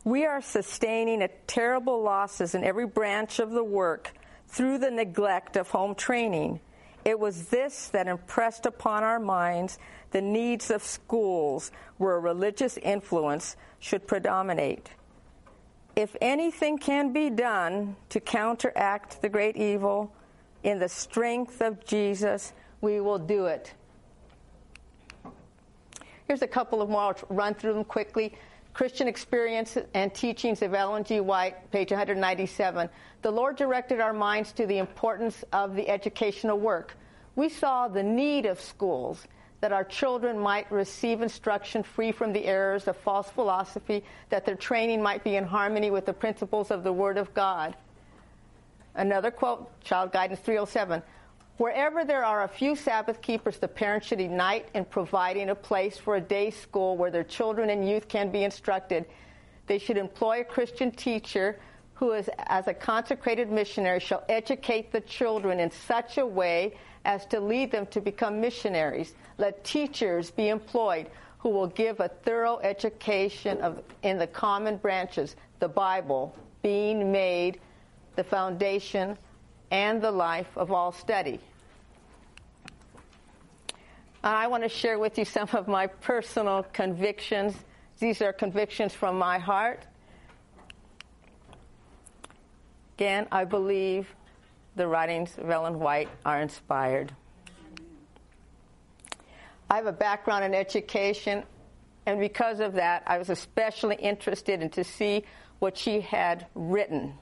We are sustaining terrible losses in every branch of the work through the neglect of home training. It was this that impressed upon our minds the needs of schools where a religious influence should predominate. If anything can be done to counteract the great evil in the strength of Jesus, we will do it. Here's a couple of more. I'll run through them quickly. Christian Experience and Teachings of Ellen G. White, page 197. The Lord directed our minds to the importance of the educational work. We saw the need of schools, that our children might receive instruction free from the errors of false philosophy, that their training might be in harmony with the principles of the Word of God. Another quote, Child Guidance 307. Wherever there are a few Sabbath keepers, the parents should unite in providing a place for a day school where their children and youth can be instructed. They should employ a Christian teacher who, as a consecrated missionary, shall educate the children in such a way as to lead them to become missionaries. Let teachers be employed who will give a thorough education in the common branches, the Bible being made the foundation and the life of all study. I want to share with you some of my personal convictions. These are convictions from my heart. Again, I believe the writings of Ellen White are inspired. I have a background in education, and because of that, I was especially interested in to see what she had written.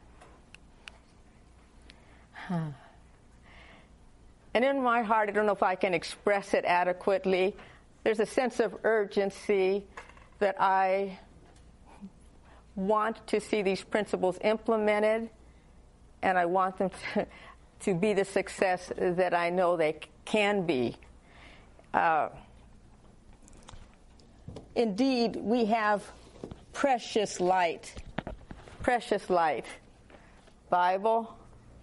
And in my heart, I don't know if I can express it adequately, there's a sense of urgency that I want to see these principles implemented, and I want them to be the success that I know they can be. Indeed, we have precious light. Bible.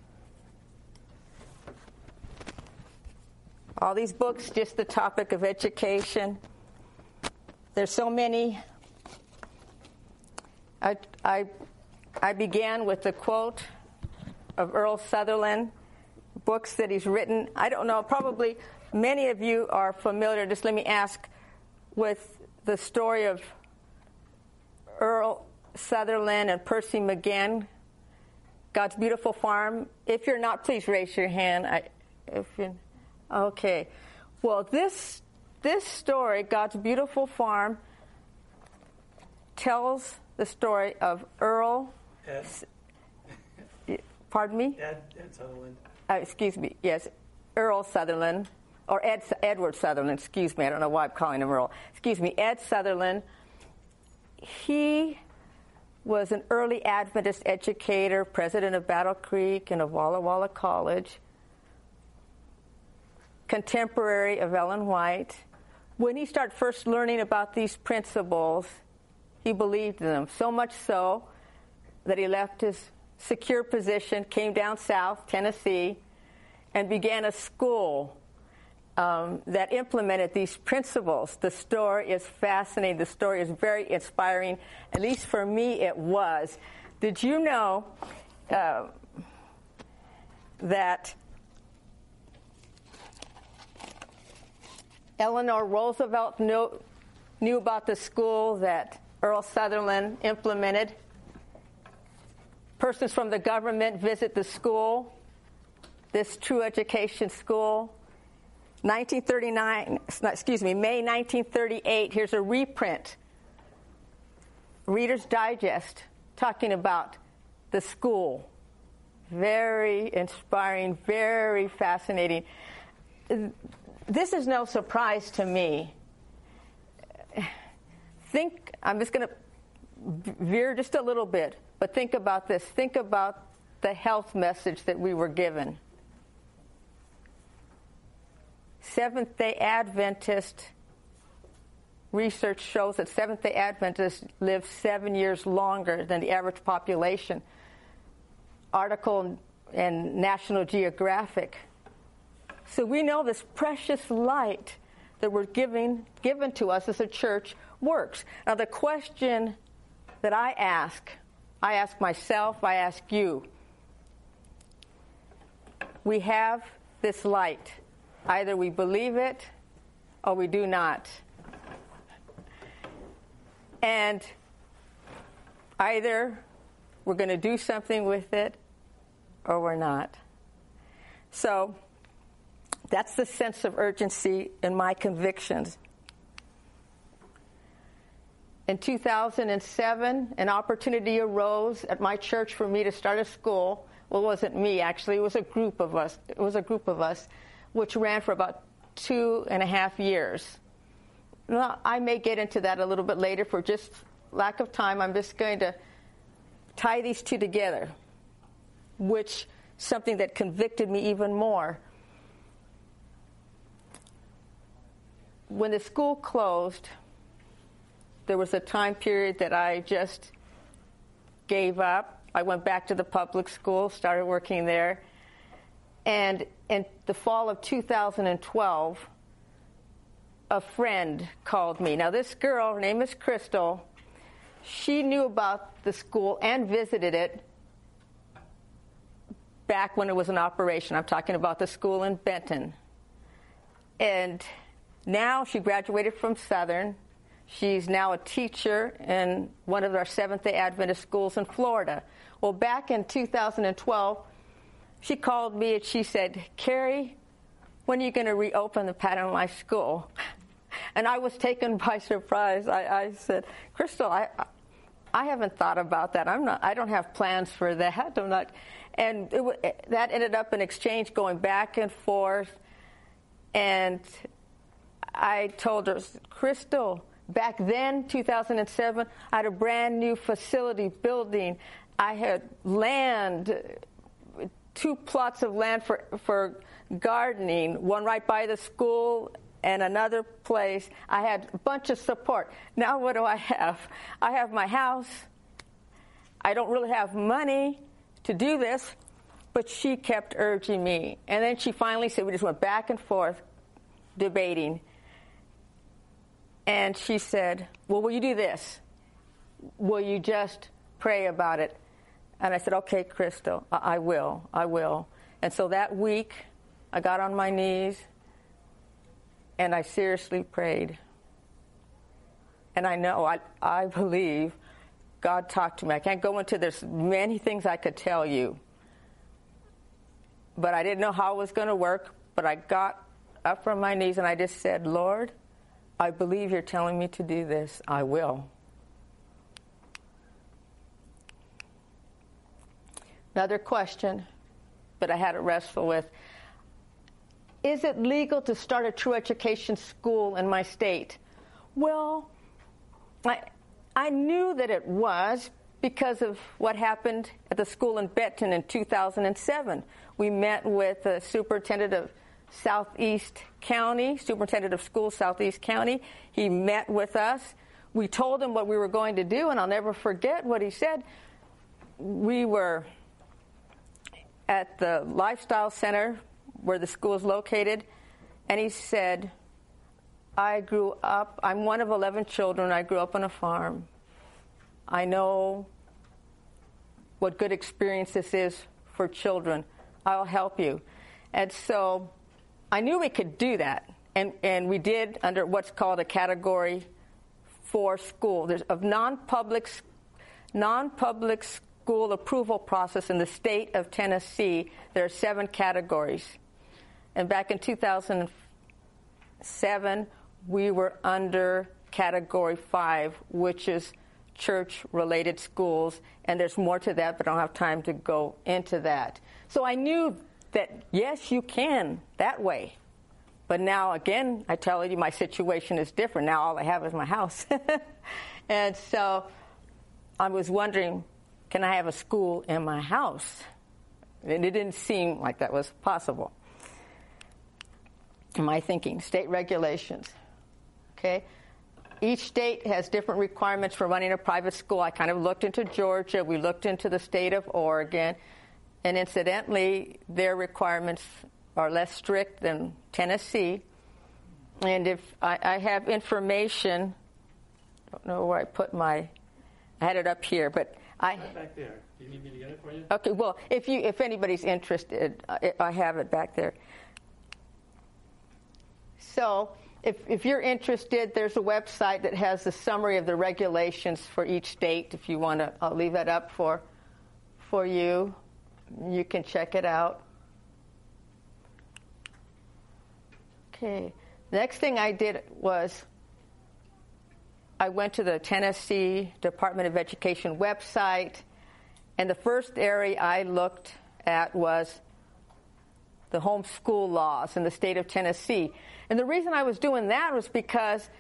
All these books, just the topic of education. There's so many. I began with the quote of Earl Sutherland, books that he's written. I don't know, probably many of you are familiar, just let me ask, with the story of Earl Sutherland and Percy McGann, God's Beautiful Farm. If you're not, please raise your hand. Okay. Well, this story, God's Beautiful Farm, tells the story of Earl. Pardon me? Ed Sutherland. Excuse me. Yes, Earl Sutherland, or Edward Sutherland. Excuse me. I don't know why I'm calling him Earl. Excuse me. Ed Sutherland. He was an early Adventist educator, president of Battle Creek and of Walla Walla College, contemporary of Ellen White. When he started first learning about these principles, he believed in them, so much so that he left his secure position, came down south, Tennessee, and began a school that implemented these principles. The story is fascinating. The story is very inspiring. At least for me, it was. Did you know that Eleanor Roosevelt knew about the school that Earl Sutherland implemented? Persons from the government visit the school, this true education school. May 1938, here's a reprint, Reader's Digest, talking about the school. Very inspiring, very fascinating. This is no surprise to me. I'm just going to veer just a little bit, but think about this. Think about the health message that we were given. Seventh-day Adventist research shows that Seventh-day Adventists live 7 years longer than the average population. Article in National Geographic. So we know this precious light that we're given to us as a church works. Now the question that I ask myself, I ask you. We have this light. Either we believe it or we do not. And either we're going to do something with it or we're not. So that's the sense of urgency in my convictions. In 2007, an opportunity arose at my church for me to start a school. Well, it wasn't me, actually. It was a group of us. Which ran for about 2.5 years. Well, I may get into that a little bit later. For just lack of time, I'm just going to tie these two together, which something that convicted me even more. When the school closed, there was a time period that I just gave up. I went back to the public school, started working there. And in the fall of 2012, a friend called me. Now, this girl, her name is Crystal, she knew about the school and visited it back when it was in operation. I'm talking about the school in Benton. And now she graduated from Southern. She's now a teacher in one of our Seventh-day Adventist schools in Florida. Well, back in 2012, she called me and she said, Carrie, when are you going to reopen the Pattern Life School? And I was taken by surprise. I said, Crystal, I haven't thought about that. I don't have plans for that. I'm not. And that ended up an exchange going back and forth. And I told her, Crystal, back then, 2007, I had a brand new facility building. I had land, 2 plots of land for gardening, one right by the school and another place. I had a bunch of support. Now what do I have? I have my house. I don't really have money to do this, but she kept urging me. And then she finally said, we just went back and forth debating. And she said, well, will you do this? Will you just pray about it? And I said, okay, Crystal, I will. And so that week, I got on my knees, and I seriously prayed. And I know, I believe God talked to me. I can't go into, there's many things I could tell you. But I didn't know how it was going to work. But I got up from my knees, and I just said, Lord, I believe you're telling me to do this. I will. Another question that I had to wrestle with. Is it legal to start a true education school in my state? Well, I knew that it was because of what happened at the school in Benton in 2007. We met with the superintendent of Southeast County, superintendent of schools, Southeast County. He met with us. We told him what we were going to do, and I'll never forget what he said. We were at the Lifestyle Center where the school is located, and he said, I'm one of 11 children. I grew up on a farm. I know what good experience this is for children. I'll help you. And so I knew we could do that, and we did under what's called a Category 4 school. There's a non-public school approval process in the state of Tennessee. There are 7 categories. And back in 2007, we were under Category 5, which is church-related schools, and there's more to that, but I don't have time to go into that. So I knew that, yes, you can that way. But now, again, I tell you, my situation is different. Now all I have is my house. And so I was wondering, can I have a school in my house? And it didn't seem like that was possible. My thinking, state regulations. Okay? Each state has different requirements for running a private school. I kind of looked into Georgia. We looked into the state of Oregon. And incidentally, their requirements are less strict than Tennessee. And if I have information, I don't know where I put my I had it up here, but Right back there. Do you need me to get it for you? Okay, well, if anybody's interested, I have it back there. So if you're interested, there's a website that has a summary of the regulations for each state. If you want to, I'll leave that up for you. You can check it out. Okay. Next thing I did was I went to the Tennessee Department of Education website, and the first area I looked at was the homeschool laws in the state of Tennessee. And the reason I was doing that was because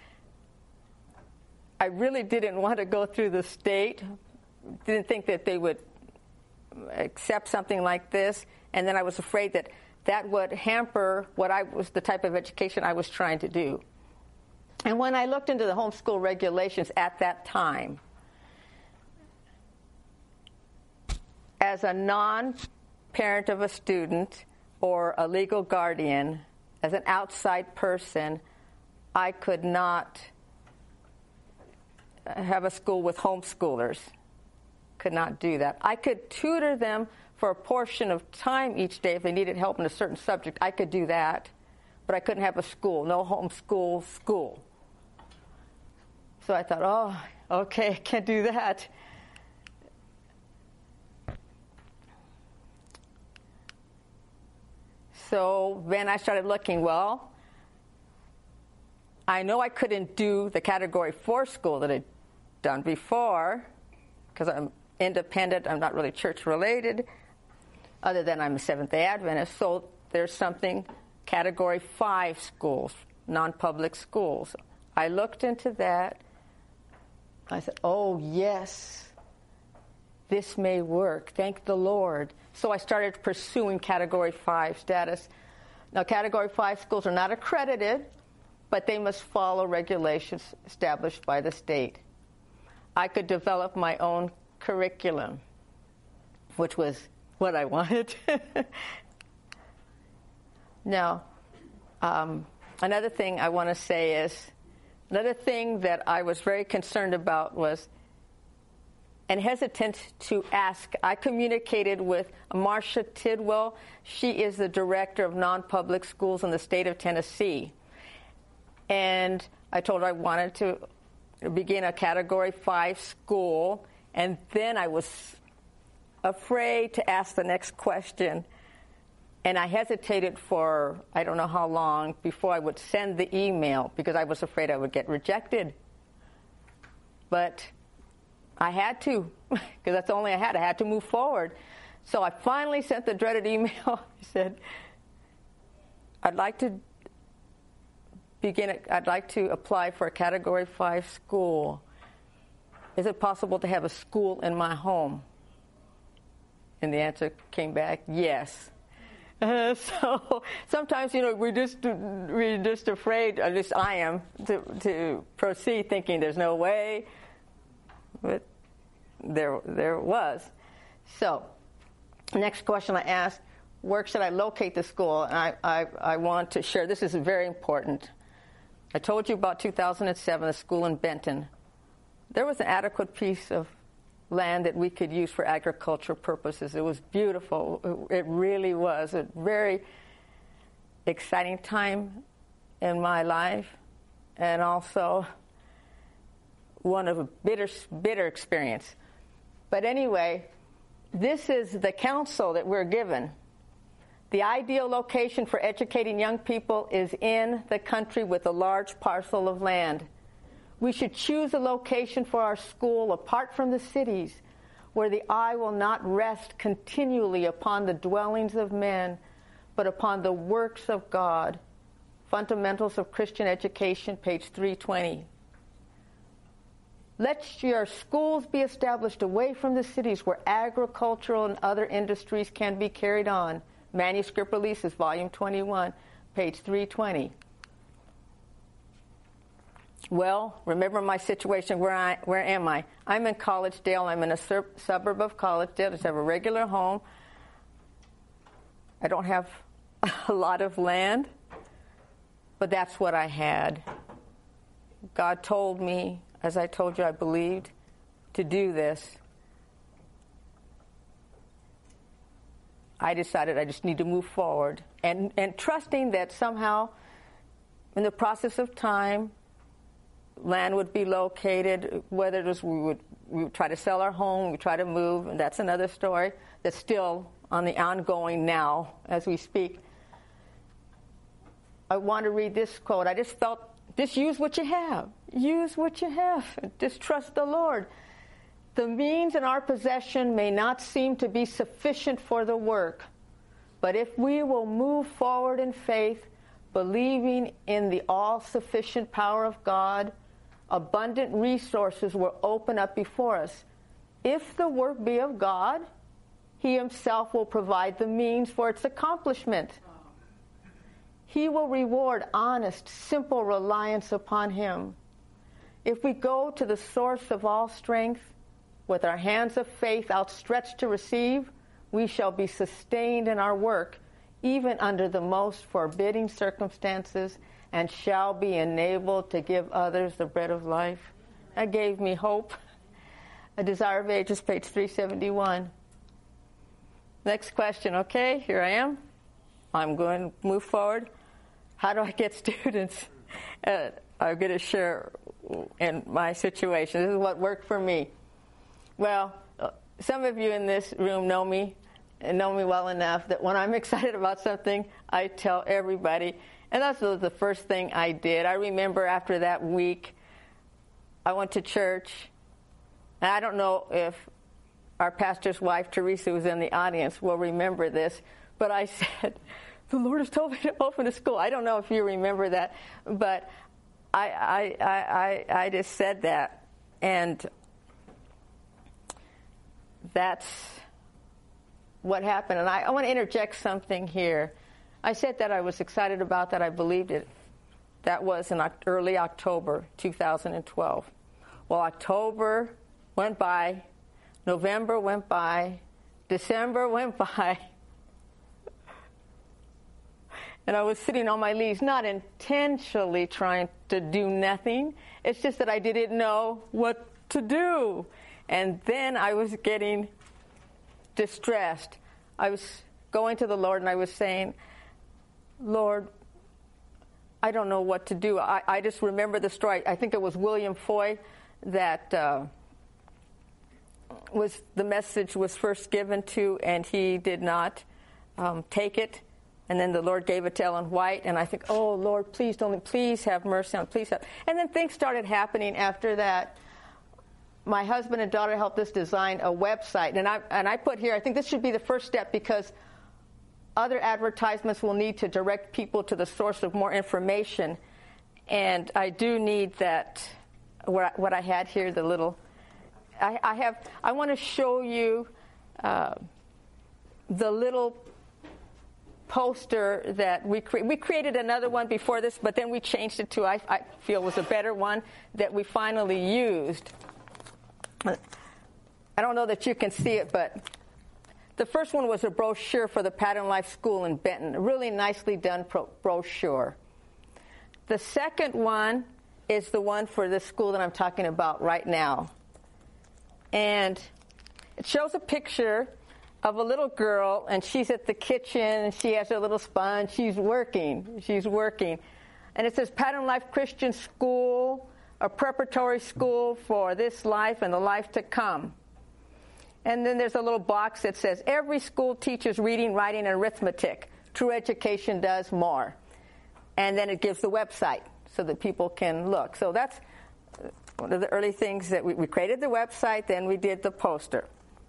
I really didn't want to go through the state, didn't think that they would accept something like this, and then I was afraid that that would hamper the type of education I was trying to do. And when I looked into the homeschool regulations at that time, as a non-parent of a student or a legal guardian, as an outside person, I could not have a school with homeschoolers. Could not do that. I could tutor them for a portion of time each day if they needed help in a certain subject. I could do that, but I couldn't have a school, no homeschool school. So I thought, oh, okay, I can't do that. So then I started looking, well, I know I couldn't do the Category 4 school that I'd done before because I'm independent, I'm not really church-related, other than I'm a Seventh-day Adventist. So there's something, Category 5 schools, non-public schools. I looked into that. I said, oh, yes, this may work. Thank the Lord. So I started pursuing Category 5 status. Now, Category 5 schools are not accredited, but they must follow regulations established by the state. I could develop my own curriculum, which was what I wanted. Now, another thing I want to say is, another thing that I was very concerned about was, and hesitant to ask, I communicated with Marcia Tidwell. She is the director of non-public schools in the state of Tennessee. And I told her I wanted to begin a Category 5 school, and then I was afraid to ask the next question. And I hesitated for I don't know how long before I would send the email because I was afraid I would get rejected. But I had to, because that's the only I had. I had to move forward. So I finally sent the dreaded email. I said, I'd like to apply for a Category 5 school. Is it possible to have a school in my home? And the answer came back, yes. So sometimes, we're just afraid, at least I am, to proceed thinking there's no way. But there was. So next question I asked, where should I locate the school? And I want to share, this is very important. I told you about 2007, the school in Benton. There was an adequate piece of land that we could use for agricultural purposes. It was beautiful. It really was a very exciting time in my life, and also one of a bitter experience. But anyway, this is the counsel that we're given. The ideal location for educating young people is in the country with a large parcel of land. We should choose a location for our school apart from the cities, where the eye will not rest continually upon the dwellings of men, but upon the works of God. Fundamentals of Christian Education, page 320. Let your schools be established away from the cities where agricultural and other industries can be carried on. Manuscript Releases, volume 21, page 320. Well, remember my situation. Where am I? I'm in Collegedale. I'm in a suburb of Collegedale. I just have a regular home. I don't have a lot of land, but that's what I had. God told me, as I told you, I believed, to do this, I decided I just need to move forward and trusting that somehow in the process of time, land would be located, whether it was we would try to sell our home, we try to move, and that's another story that's still on the ongoing now as we speak. I want to read this quote. I just felt, just use what you have. Use what you have. Just trust the Lord. The means in our possession may not seem to be sufficient for the work, but if we will move forward in faith, believing in the all-sufficient power of God, abundant resources will open up before us. If the work be of God, He Himself will provide the means for its accomplishment. He will reward honest, simple reliance upon Him. If we go to the source of all strength, with our hands of faith outstretched to receive, we shall be sustained in our work, even under the most forbidding circumstances, and shall be enabled to give others the bread of life. That gave me hope. A Desire of Ages, page 371. Next question. Okay, here I am. I'm going to move forward. How do I get students? I'm going to share in my situation. This is what worked for me. Well, some of you in this room know me and know me well enough that when I'm excited about something, I tell everybody. And that's the first thing I did. I remember after that week, I went to church. And I don't know if our pastor's wife, Teresa, who's in the audience, will remember this. But I said, the Lord has told me to open a school. I don't know if you remember that. But I just said that. And that's what happened. And I want to interject something here. I said that I was excited about that. I believed it. That was in early October 2012. Well, October went by. November went by. December went by. And I was sitting on my leaves, not intentionally trying to do nothing. It's just that I didn't know what to do. And then I was getting distressed. I was going to the Lord and I was saying, Lord, I don't know what to do. I just remember the story. I think it was William Foy that was the message was first given to, and he did not take it. And then the Lord gave it to Ellen White, and I think, oh, Lord, please have mercy on, please have. And then things started happening after that. My husband and daughter helped us design a website, and I put here, I think this should be the first step because other advertisements will need to direct people to the source of more information, and I do need that, what I had here, the little, I want to show you the little poster that we created another one before this, but then we changed it to, I feel was a better one that we finally used. I don't know that you can see it, but the first one was a brochure for the Pattern Life School in Benton. A really nicely done brochure. The second one is the one for the school that I'm talking about right now. And it shows a picture of a little girl, and she's at the kitchen, and she has her little sponge. She's working. And it says Pattern Life Christian School, a preparatory school for this life and the life to come. And then there's a little box that says, every school teaches reading, writing, and arithmetic. True education does more. And then it gives the website so that people can look. So that's one of the early things that we created the website, then we did the poster.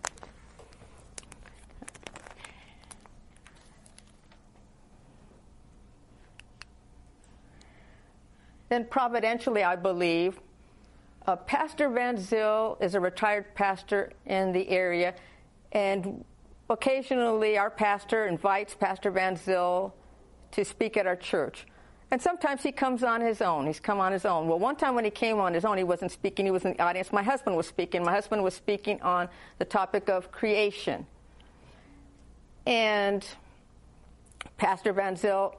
Then providentially, I believe, Pastor Van Zyl is a retired pastor in the area, and occasionally our pastor invites Pastor Van Zyl to speak at our church. And sometimes he comes on his own. He's come on his own. Well, one time when he came on his own, he wasn't speaking. He was in the audience. My husband was speaking. My husband was speaking on the topic of creation. And Pastor Van Zyl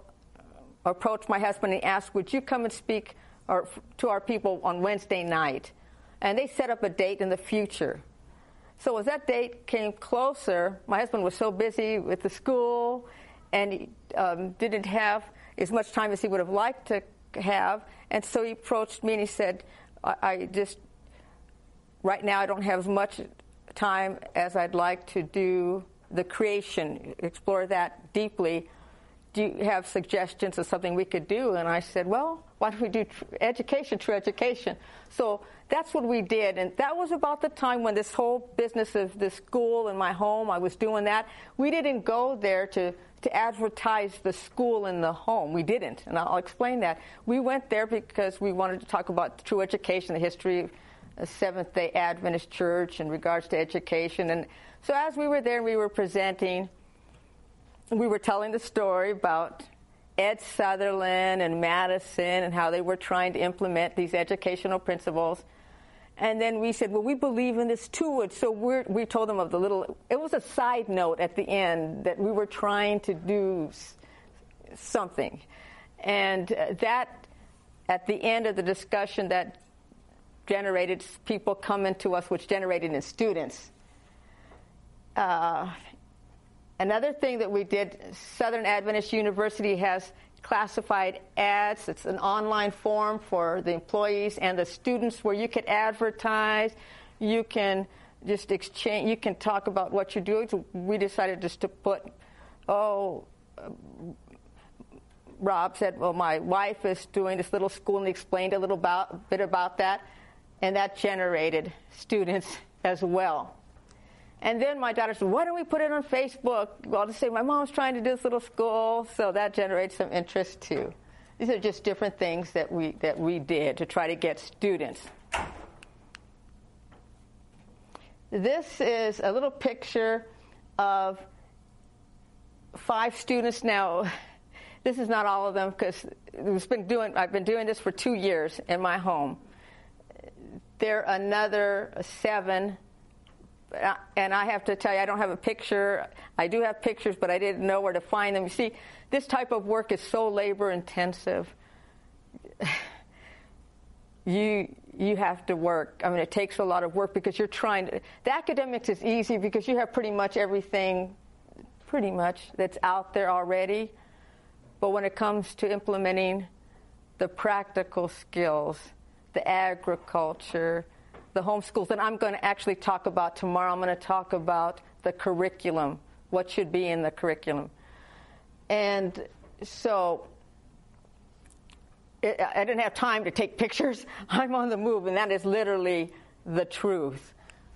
approached my husband and asked, would you come and speak to our people on Wednesday night? And they set up a date in the future. So as that date came closer, my husband was so busy with the school and he didn't have as much time as he would have liked to have. And so he approached me and he said, right now I don't have as much time as I'd like to do the creation, explore that deeply. Do you have suggestions of something we could do? And I said, well, why don't we do true education? So that's what we did. And that was about the time when this whole business of the school and my home, I was doing that. We didn't go there to advertise the school in the home. We didn't, and I'll explain that. We went there because we wanted to talk about true education, the history of the Seventh-day Adventist Church in regards to education. And so as we were there, we were presenting, we were telling the story about Ed Sutherland and Madison and how they were trying to implement these educational principles. And then we said, well, we believe in this too. So we told them of it was a side note at the end that we were trying to do something. And that, at the end of the discussion, that generated people coming to us, which generated in students. Another thing that we did, Southern Adventist University has classified ads. It's an online form for the employees and the students where you can advertise, you can just exchange, you can talk about what you're doing. So we decided just to put, Rob said, well, my wife is doing this little school, and he explained a bit about that, and that generated students as well. And then my daughter said, why don't we put it on Facebook? Well, to say my mom's trying to do this little school, so that generates some interest too. These are just different things that we did to try to get students. This is a little picture of 5 students now. This is not all of them because I've been doing this for 2 years in my home. There are another 7. And I have to tell you, I don't have a picture. I do have pictures, but I didn't know where to find them. You see, this type of work is so labor-intensive. You have to work. I mean, it takes a lot of work because you're trying to... The academics is easy because you have pretty much everything, that's out there already. But when it comes to implementing the practical skills, the agriculture, the homeschools that I'm going to actually talk about tomorrow. I'm going to talk about the curriculum, what should be in the curriculum. And so I didn't have time to take pictures. I'm on the move, and that is literally the truth.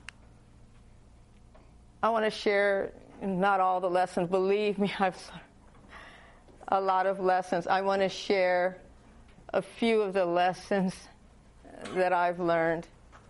I want to share not all the lessons. Believe me, I've a lot of lessons. I want to share a few of the lessons that I've learned.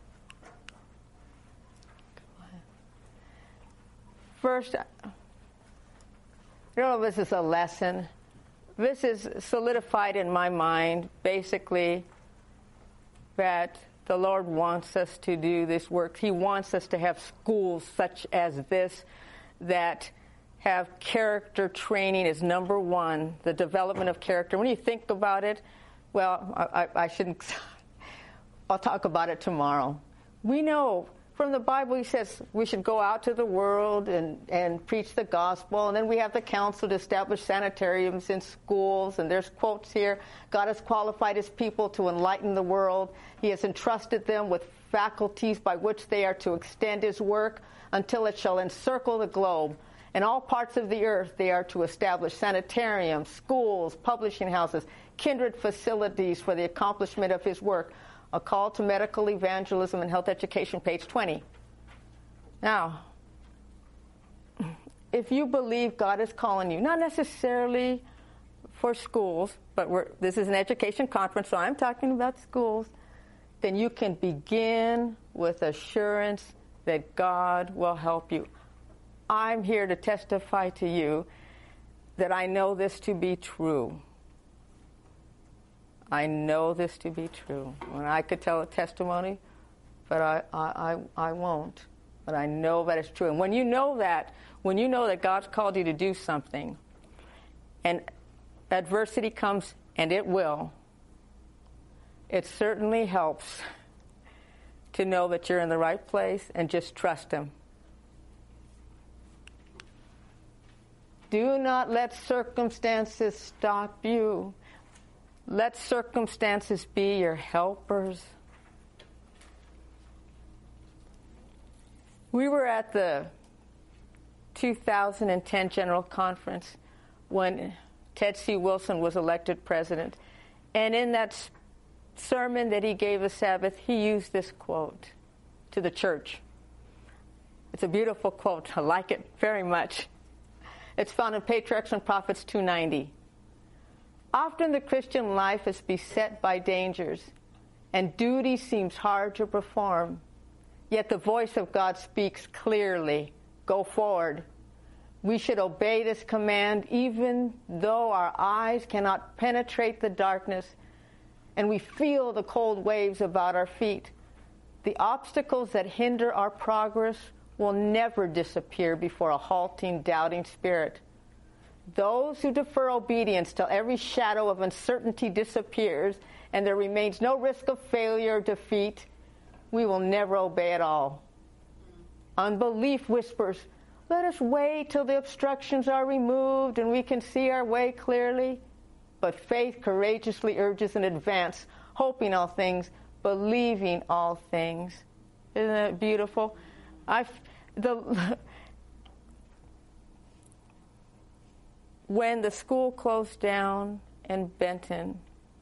First, I don't know if this is a lesson. This is solidified in my mind, basically, that the Lord wants us to do this work. He wants us to have schools such as this that have character training as number one, the development of character. When you think about it, well, I shouldn't... I'll talk about it tomorrow. We know from the Bible, he says we should go out to the world and preach the gospel. And then we have the council to establish sanitariums in schools. And there's quotes here. God has qualified his people to enlighten the world. He has entrusted them with faculties by which they are to extend his work until it shall encircle the globe. In all parts of the earth, they are to establish sanitariums, schools, publishing houses, kindred facilities for the accomplishment of his work. A call to medical evangelism and health education, page 20. Now, if you believe God is calling you, not necessarily for schools, but this is an education conference, so I'm talking about schools, then you can begin with assurance that God will help you. I'm here to testify to you that I know this to be true. I know this to be true. When I could tell a testimony, but I won't. But I know that it's true. And when you know that God's called you to do something, and adversity comes, and it will, it certainly helps to know that you're in the right place and just trust Him. Do not let circumstances stop you. Let circumstances be your helpers. We were at the 2010 General Conference when Ted C. Wilson was elected president. And in that sermon that he gave the Sabbath, he used this quote to the church. It's a beautiful quote. I like it very much. It's found in Patriarchs and Prophets 290. Often the Christian life is beset by dangers, and duty seems hard to perform. Yet the voice of God speaks clearly. Go forward. We should obey this command even though our eyes cannot penetrate the darkness and we feel the cold waves about our feet. The obstacles that hinder our progress will never disappear before a halting, doubting spirit. Those who defer obedience till every shadow of uncertainty disappears and there remains no risk of failure or defeat, we will never obey at all. Unbelief whispers, let us wait till the obstructions are removed and we can see our way clearly. But faith courageously urges in advance, hoping all things, believing all things. Isn't that beautiful? When the school closed down in Benton,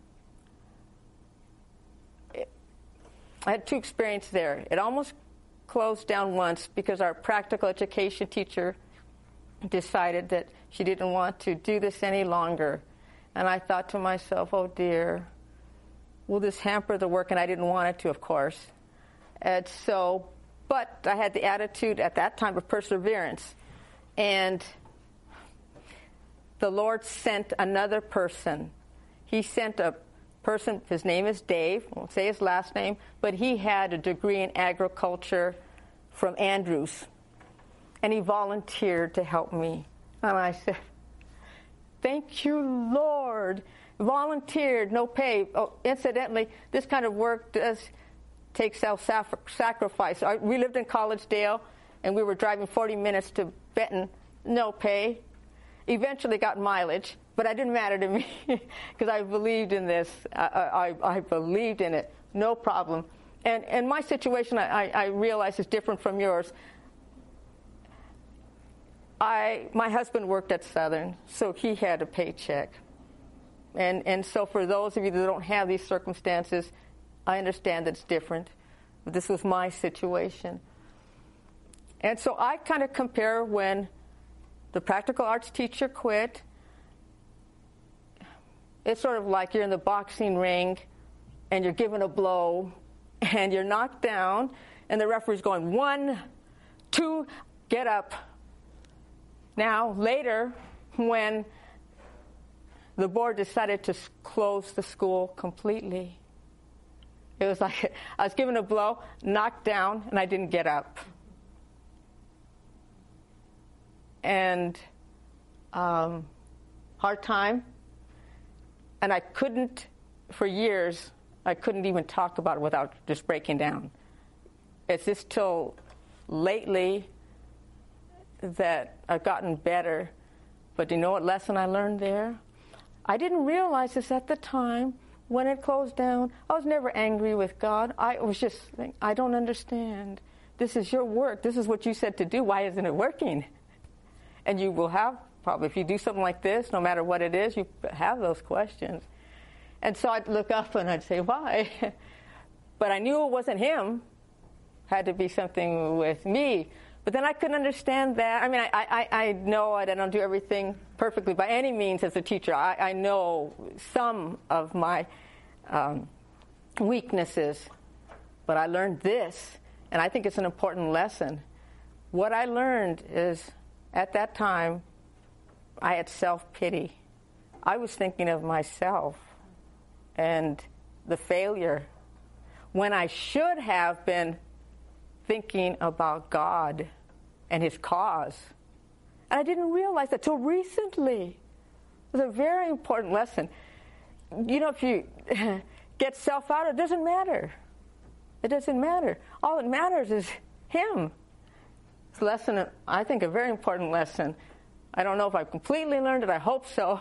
I had two experiences there. It almost closed down once because our practical education teacher decided that she didn't want to do this any longer. And I thought to myself, oh dear, will this hamper the work? And I didn't want it to, of course. And so, but I had the attitude at that time of perseverance. And the Lord sent another person. He sent a person, his name is Dave, I won't say his last name, but he had a degree in agriculture from Andrews. And he volunteered to help me. And I said, thank you, Lord. Volunteered, no pay. Oh, incidentally, this kind of work does take self-sacrifice. We lived in Collegedale, and we were driving 40 minutes to Benton, no pay. Eventually got mileage, but it didn't matter to me because I believed in this. I believed in it, no problem. And my situation, I realize, is different from yours. My husband worked at Southern, so he had a paycheck. And so for those of you that don't have these circumstances, I understand that it's different. But this was my situation. And so I kind of compare when the practical arts teacher quit. It's sort of like you're in the boxing ring and you're given a blow and you're knocked down and the referee's going, 1, 2, get up. Now, later, when the board decided to close the school completely, it was like I was given a blow, knocked down, and I didn't get up. And hard time. And I couldn't, for years, I couldn't even talk about it without just breaking down. It's just till lately that I've gotten better. But do you know what lesson I learned there? I didn't realize this at the time. When it closed down, I was never angry with God. I was just thinking, I don't understand. This is your work. This is what you said to do. Why isn't it working? And you will have, probably, if you do something like this, no matter what it is, you have those questions. And so I'd look up and I'd say, why? But I knew it wasn't him. It had to be something with me. But then I couldn't understand that. I mean, I know I don't do everything perfectly by any means as a teacher. I know some of my weaknesses. But I learned this, and I think it's an important lesson. What I learned is, at that time, I had self-pity. I was thinking of myself and the failure when I should have been thinking about God and His cause. And I didn't realize that till recently. It was a very important lesson. You know, if you get self out, it doesn't matter. It doesn't matter. All that matters is Him. It's a lesson, I think, a very important lesson. I don't know if I've completely learned it. I hope so.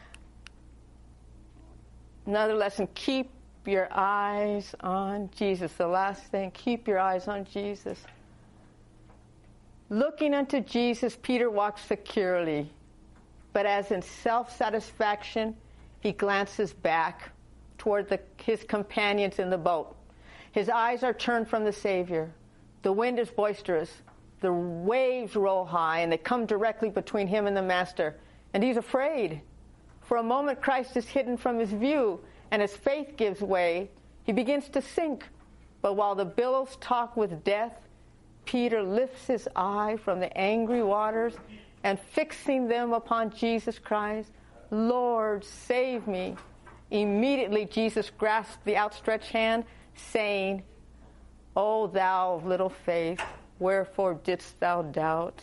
Another lesson, keep your eyes on Jesus. The last thing, keep your eyes on Jesus. Looking unto Jesus, Peter walks securely, but as in self-satisfaction, he glances back toward his companions in the boat. His eyes are turned from the Savior. The wind is boisterous. The waves roll high, and they come directly between him and the Master. And he's afraid. For a moment, Christ is hidden from his view, and his faith gives way. He begins to sink. But while the billows talk with death, Peter lifts his eye from the angry waters and fixing them upon Jesus Christ, Lord, save me. Immediately Jesus grasped the outstretched hand, saying, O thou of little faith, wherefore didst thou doubt?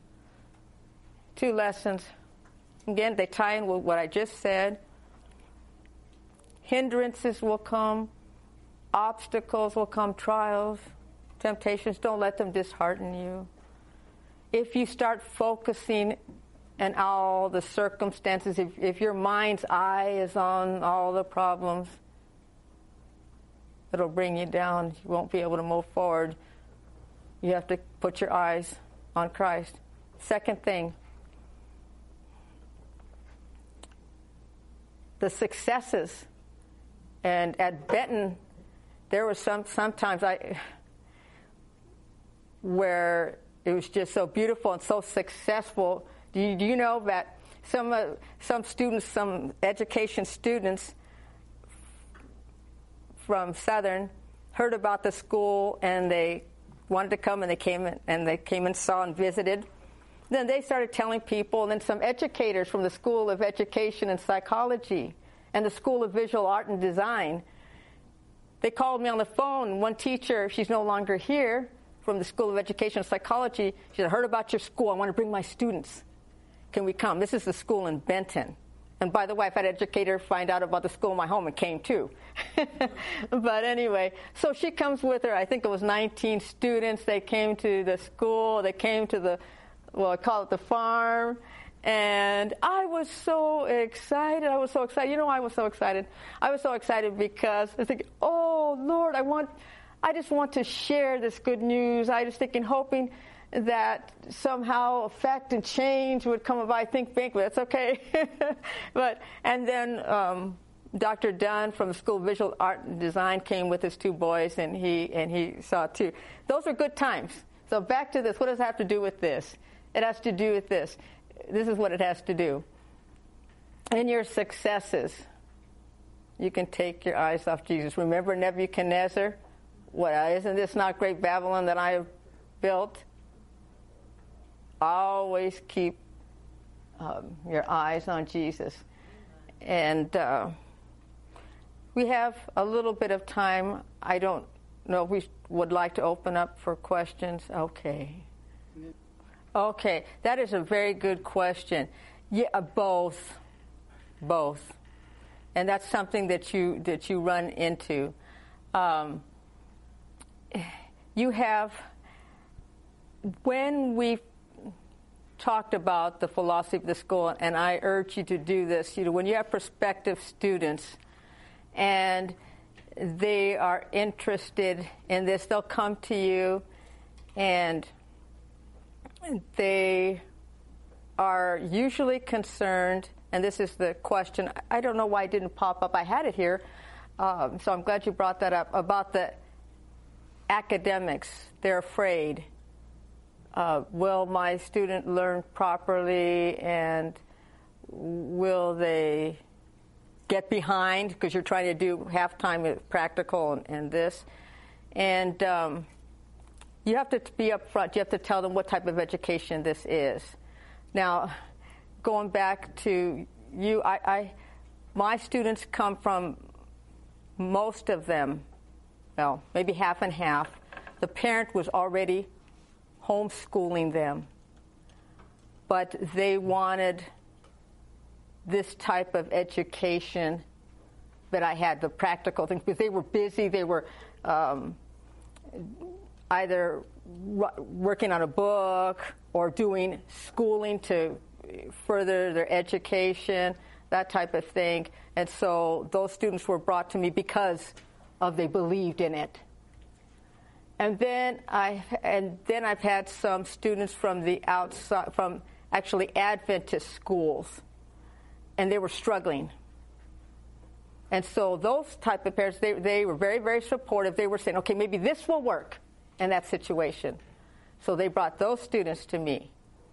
2 lessons. Again, they tie in with what I just said. Hindrances will come, obstacles will come, trials, temptations. Don't let them dishearten you. If you start focusing on all the circumstances, if your mind's eye is on all the problems, it'll bring you down. You won't be able to move forward. You have to put your eyes on Christ. Second thing, the successes. And at Benton, there were sometimes where it was just so beautiful and so successful. Do you know that some students, some education students from Southern heard about the school and they wanted to come, and they came and saw and visited. Then they started telling people, and then some educators from the School of Education and Psychology and the School of Visual Art and Design, they called me on the phone. One teacher, she's no longer here, from the School of Education and Psychology, she said, I heard about your school. I want to bring my students. Can we come? This is the school in Benton. And by the way, I've had an educator find out about the school in my home and came too. But anyway, so she comes with her. I think it was 19 students. They came to the school. They came to I call it the farm. And I was so excited. You know why I was so excited? I was so excited because I was thinking, oh, Lord, I just want to share this good news. I was hoping that somehow effect and change would come about. I think big, but that's okay. And then Dr. Dunn from the School of Visual Art and Design came with his 2 boys, and he saw it too. Those are good times. So back to this. What does it have to do with this? It has to do with this. This is what it has to do. In your successes, you can take your eyes off Jesus. Remember Nebuchadnezzar? Isn't this not great Babylon that I have built? Always keep your eyes on Jesus. And we have a little bit of time. I don't know if we would like to open up for questions. Okay, that is a very good question. Yeah, both, and that's something that you run into. You have, when we talked about the philosophy of the school, and I urge you to do this. When you have prospective students, and they are interested in this, they'll come to you, and they are usually concerned, and this is the question, I don't know why it didn't pop up. I had it here, so I'm glad you brought that up, about the academics. They're afraid. Will my student learn properly, and will they get behind, because you're trying to do half-time practical and this. And you have to be up front. You have to tell them what type of education this is. Now, going back to you, my students come from, most of them, well, maybe half and half. The parent was already homeschooling them, but they wanted this type of education that I had, the practical things, because they were busy. They were either working on a book or doing schooling to further their education, that type of thing. And so those students were brought to me because they believed in it. And then I've had some students from the outside, from actually Adventist schools, and they were struggling. And so those type of parents, they were very, very supportive. They were saying, okay, maybe this will work in that situation. So they brought those students to me.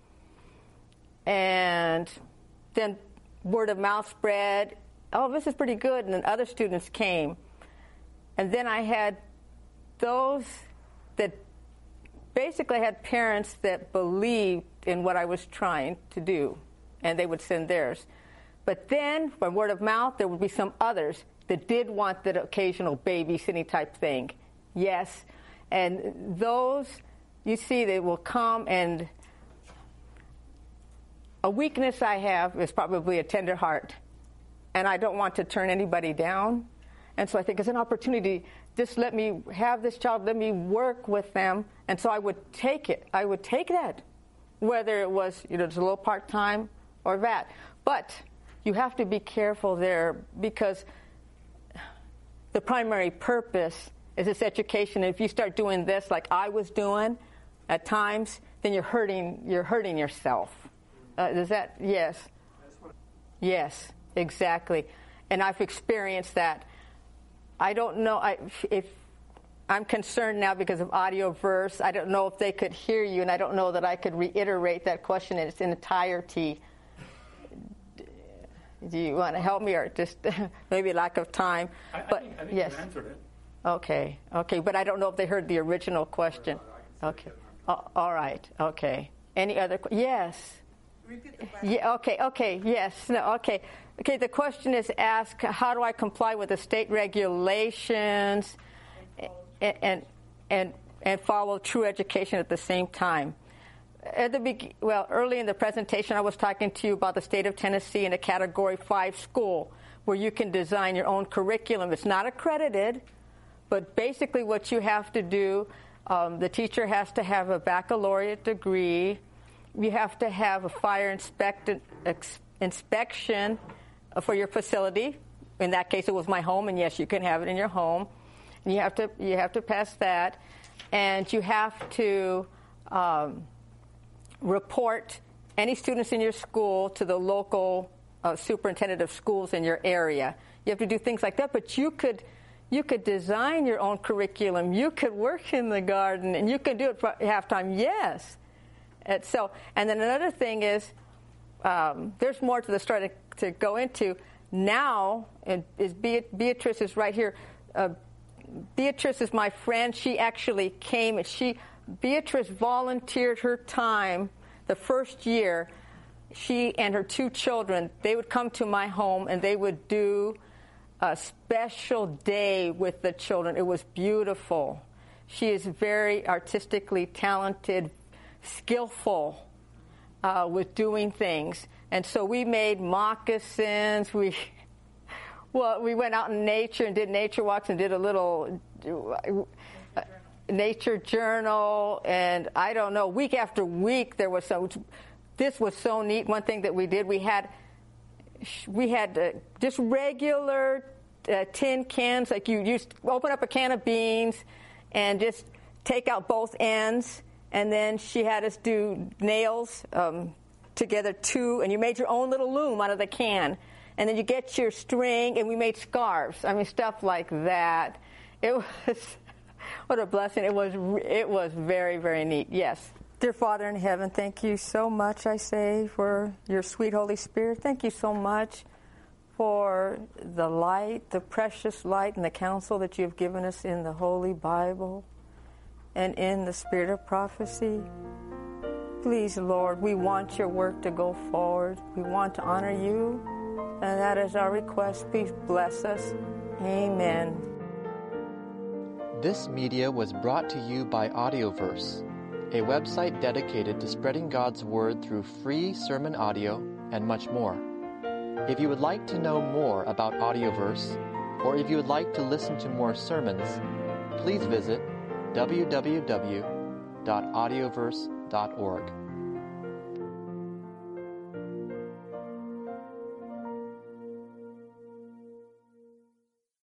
And then word of mouth spread, oh, this is pretty good, and then other students came. And then I had those that basically had parents that believed in what I was trying to do, and they would send theirs. But then, from word of mouth, there would be some others that did want the occasional babysitting type thing. Yes. And those, you see, they will come, and a weakness I have is probably a tender heart. And I don't want to turn anybody down. And so I think it's an opportunity. Just let me have this child, let me work with them. And so I would take it. I would take that, whether it was, just a little part-time or that. But you have to be careful there, because the primary purpose is this education. And if you start doing this like I was doing at times, then you're hurting yourself. Does that? Yes. Yes, exactly. And I've experienced that. I don't know if I'm concerned now because of AudioVerse. I don't know if they could hear you, and I don't know that I could reiterate that question in its entirety. Do you want to help me, or just maybe lack of time? I think yes. you answered it. Okay, but I don't know if they heard the original question. Okay, all right, okay. Any other? Yes. Repeat the question. Yeah. Okay. Yes. No. Okay. Okay. The question is asked: how do I comply with the state regulations and follow true education at the same time? Early in the presentation, I was talking to you about the state of Tennessee in a Category 5 school where you can design your own curriculum. It's not accredited, but basically what you have to do, the teacher has to have a baccalaureate degree. You have to have a fire inspection for your facility. In that case, it was my home, and yes, you can have it in your home. And you have to pass that, and you have to report any students in your school to the local superintendent of schools in your area. You have to do things like that, but you could design your own curriculum. You could work in the garden, and you could do it for half-time. Yes. And then another thing is, there's more to the story to go into. Now, Beatrice is right here. Beatrice is my friend. She actually came, and Beatrice volunteered her time the first year. She and her 2 children, they would come to my home, and they would do a special day with the children. It was beautiful. She is very artistically talented, skillful with doing things. And so we made moccasins. We went out in nature and did nature walks and did a little nature journal. And I don't know, week after week this was so neat. One thing that we did, we had just regular tin cans, like you used to open up a can of beans and just take out both ends. And then she had us do nails together, 2, and you made your own little loom out of the can. And then you get your string, and we made scarves. I mean, stuff like that. It was, what a blessing. It was very, very neat. Yes. Dear Father in heaven, thank you so much, I say, for your sweet Holy Spirit. Thank you so much for the light, the precious light, and the counsel that you have given us in the Holy Bible and in the spirit of prophecy. Please, Lord, we want your work to go forward. We want to honor you, and that is our request. Please bless us. Amen. This media was brought to you by AudioVerse, a website dedicated to spreading God's Word through free sermon audio and much more. If you would like to know more about AudioVerse, or if you would like to listen to more sermons, please visit www.audioverse.org.